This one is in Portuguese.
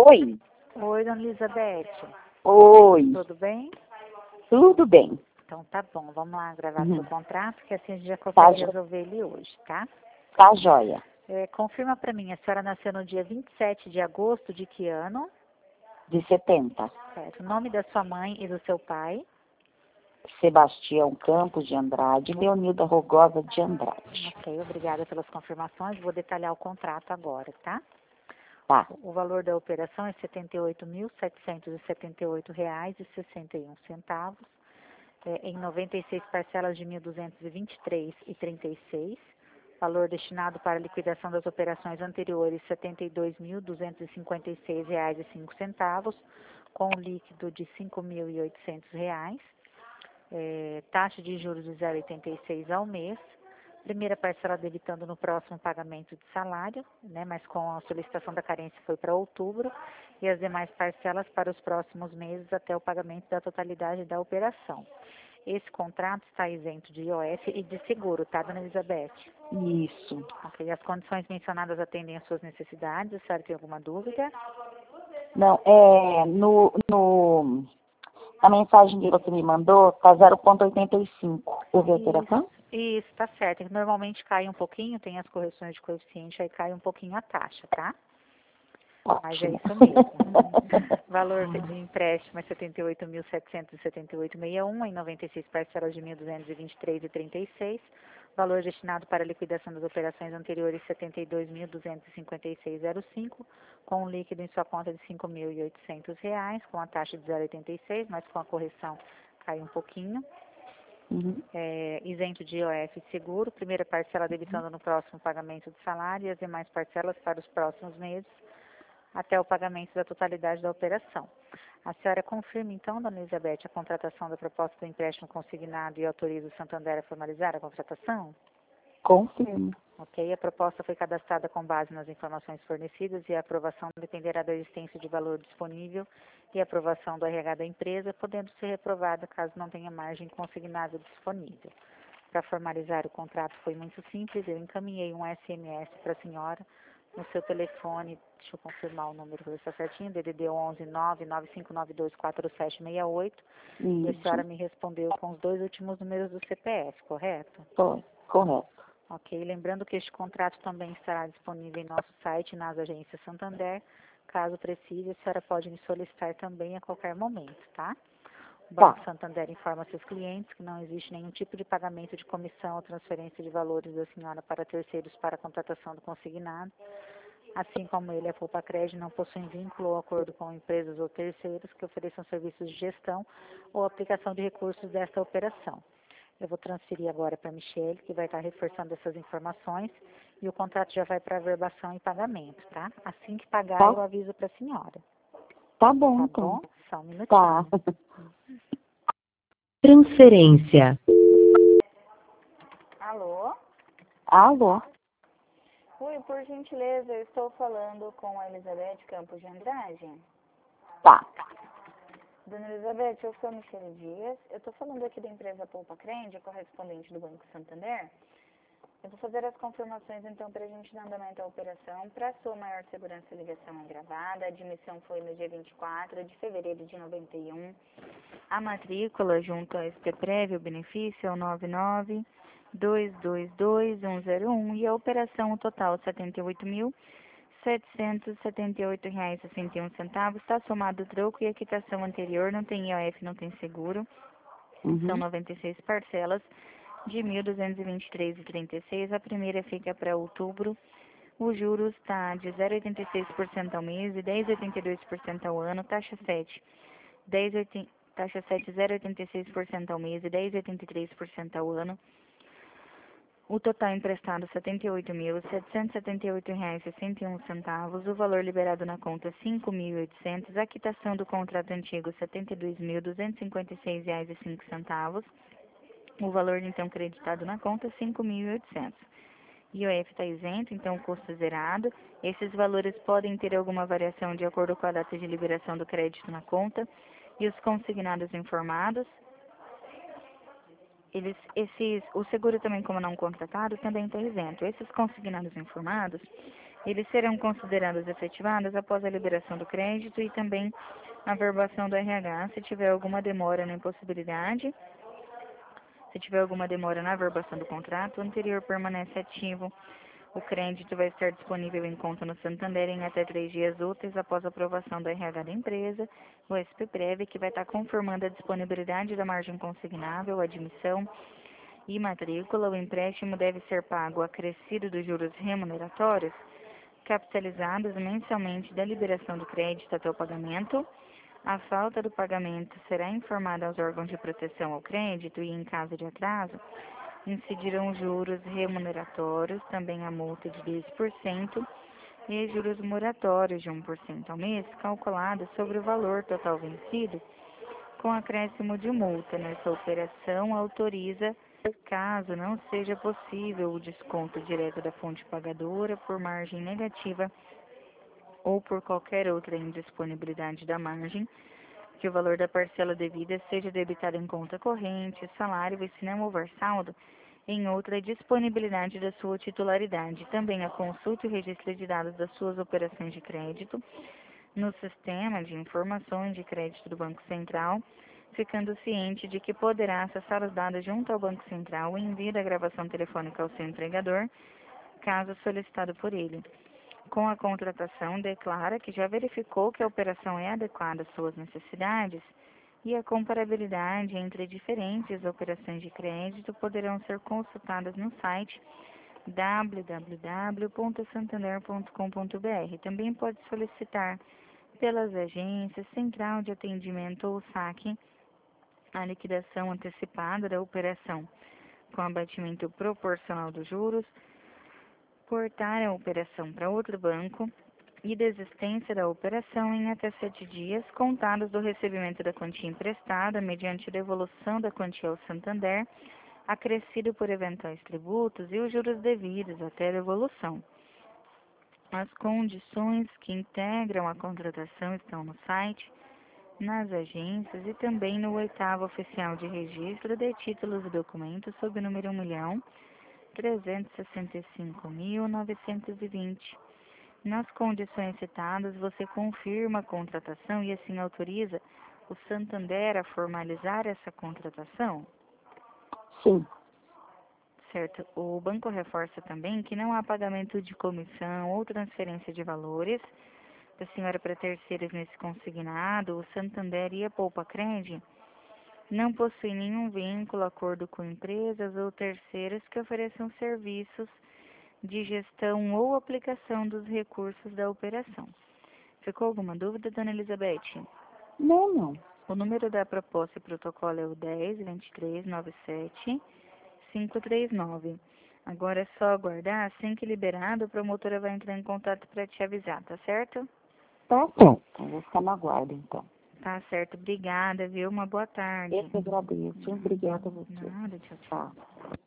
Oi. Oi, dona Elizabeth. Oi. Tudo bem? Tudo bem. Então tá bom, vamos lá gravar seu contrato, que assim a gente já Tá, consegue resolver ele hoje, tá? Tá joia. Confirma pra mim, a senhora nasceu no dia 27 de agosto de que ano? De 70. Certo. O nome da sua mãe e do seu pai? Sebastião Campos de Andrade, Leonilda Rogosa de Andrade. Ok, obrigada pelas confirmações. Vou detalhar o contrato agora, tá? Tá. O valor da operação é R$ 78.778,61, em 96 parcelas de R$ 1.223,36. Valor destinado para liquidação das operações anteriores, R$ 72.256,05, com líquido de R$ 5.800. Taxa de juros de 0,86 ao mês. Primeira parcela debitando no próximo pagamento de salário, né, mas com a solicitação da carência foi para outubro, e as demais parcelas para os próximos meses até o pagamento da totalidade da operação. Esse contrato está isento de IOF e de seguro, tá, dona Elizabeth? Isso. Ok, as condições mencionadas atendem às suas necessidades, a senhora tem alguma dúvida? Não, na mensagem que você me mandou, tá 0,85. Houve alteração? Isso, tá certo. Normalmente cai um pouquinho, tem as correções de coeficiente, aí cai um pouquinho a taxa, tá? Mas é Ótimo. isso mesmo. Valor de empréstimo é R$ 78.778,61 em 96 parcelas de R$ 1.223,36. Valor destinado para liquidação das operações anteriores R$ 72.256,05, com um líquido em sua conta de R$ 5.800, com a taxa de 0,86, mas com a correção cai um pouquinho. Uhum. Isento de IOF e seguro. Primeira parcela debitando no próximo pagamento de salário e as demais parcelas para os próximos meses, até o pagamento da totalidade da operação. A senhora confirma, então, dona Elizabeth, a contratação da proposta do empréstimo consignado e autoriza o Santander a formalizar a contratação? Confirmo. Ok, a proposta foi cadastrada com base nas informações fornecidas e a aprovação dependerá da existência de valor disponível e aprovação do RH da empresa, podendo ser reprovada caso não tenha margem consignável disponível. Para formalizar o contrato foi muito simples, eu encaminhei um SMS para a senhora no seu telefone, deixa eu confirmar o número para ver se está certinho, DDD 11 995924768, e a senhora me respondeu com os 2 últimos números do CPF, correto? Correto. Ok, lembrando que este contrato também estará disponível em nosso site, nas agências Santander. Caso precise, a senhora pode me solicitar também a qualquer momento, tá? O Banco Santander informa seus clientes que não existe nenhum tipo de pagamento de comissão ou transferência de valores da senhora para terceiros para a contratação do consignado. Assim como ele, a Poupa Crédito não possuem vínculo ou acordo com empresas ou terceiros que ofereçam serviços de gestão ou aplicação de recursos desta operação. Eu vou transferir agora para a Michele, que vai estar reforçando essas informações, e o contrato já vai para averbação e pagamento, tá? Assim que pagar, eu aviso para a senhora. Tá bom, Tá então. bom? Só um minutinho. Tá. Transferência. Alô? Alô? Oi, por gentileza, eu estou falando com a Elizabeth Campos de Andrade. Tá. Dona Elizabeth, eu sou Michele Dias. Eu estou falando aqui da empresa Poupa Crédito, correspondente do Banco Santander. Eu vou fazer as confirmações, então, para a gente dar andamento à operação. Para sua maior segurança, a ligação é gravada. A admissão foi no dia 24 de fevereiro de 91. A matrícula junto a ST Prévio, o benefício é o 992222101 e a operação, o total, R$ 78.778,61. Está somado o troco e a quitação anterior, não tem IOF, não tem seguro. São 96 parcelas de R$ 1.223,36. A primeira fica para outubro. O juros está de 0,86% ao mês e 10,82% ao ano. Taxa 7, taxa 7, 0,86% ao mês e 10,83% ao ano. O total emprestado R$ 78.778,61. O valor liberado na conta R$ 5.800. A quitação do contrato antigo R$ 72.256,05. O valor então creditado na conta R$ 5.800. IOF está isento, então o custo é zerado. Esses valores podem ter alguma variação de acordo com a data de liberação do crédito na conta. E os consignados informados, o seguro também, como não contratado, também está isento. Esses consignados informados, Eles serão considerados efetivados após a liberação do crédito e também a verbação do RH. Se tiver alguma demora na impossibilidade, se tiver alguma demora na verbação do contrato, o anterior permanece ativo. O crédito vai estar disponível em conta no Santander em até 3 dias úteis após a aprovação do RH da empresa, o SPPrev, que vai estar conformando a disponibilidade da margem consignável, admissão e matrícula. O empréstimo deve ser pago acrescido dos juros remuneratórios, capitalizados mensalmente da liberação do crédito até o pagamento. A falta do pagamento será informada aos órgãos de proteção ao crédito e, em caso de atraso, incidirão juros remuneratórios, também a multa de 10% e juros moratórios de 1% ao mês, calculados sobre o valor total vencido, com acréscimo de multa. Nessa operação, autoriza, caso não seja possível o desconto direto da fonte pagadora por margem negativa ou por qualquer outra indisponibilidade da margem, que o valor da parcela devida seja debitado em conta corrente, salário e, se não houver saldo, em outra disponibilidade da sua titularidade. Também a consulta e o registro de dados das suas operações de crédito no sistema de informações de crédito do Banco Central, ficando ciente de que poderá acessar os dados junto ao Banco Central e envio da gravação telefônica ao seu empregador, caso solicitado por ele. Com a contratação, declara que já verificou que a operação é adequada às suas necessidades e a comparabilidade entre diferentes operações de crédito poderão ser consultadas no site www.santander.com.br. Também pode solicitar pelas agências, central de atendimento ou saque a liquidação antecipada da operação com abatimento proporcional dos juros, portar a operação para outro banco e desistência da operação em até 7 dias, contados do recebimento da quantia emprestada, mediante devolução da quantia ao Santander, acrescido por eventuais tributos e os juros devidos até a devolução. As condições que integram a contratação estão no site, nas agências e também no 8º Oficial de Registro de Títulos e Documentos sob o número 1.365.920. Nas condições citadas, você confirma a contratação e assim autoriza o Santander a formalizar essa contratação? Sim. Certo. O banco reforça também que não há pagamento de comissão ou transferência de valores da senhora para terceiros nesse consignado. O Santander e a Poupa-Cred não possuem nenhum vínculo, acordo com empresas ou terceiros que ofereçam serviços de gestão ou aplicação dos recursos da operação. Ficou alguma dúvida, dona Elizabeth? Não. O número da proposta e protocolo é o 10-23-97-539. Agora é só aguardar, assim que liberado, a promotora vai entrar em contato para te avisar, tá certo? Tá certo. Eu vou ficar na guarda, então. Tá certo, obrigada, viu? Uma boa tarde. Eu que agradeço. Obrigada a você. Nada, tchau. Tchau.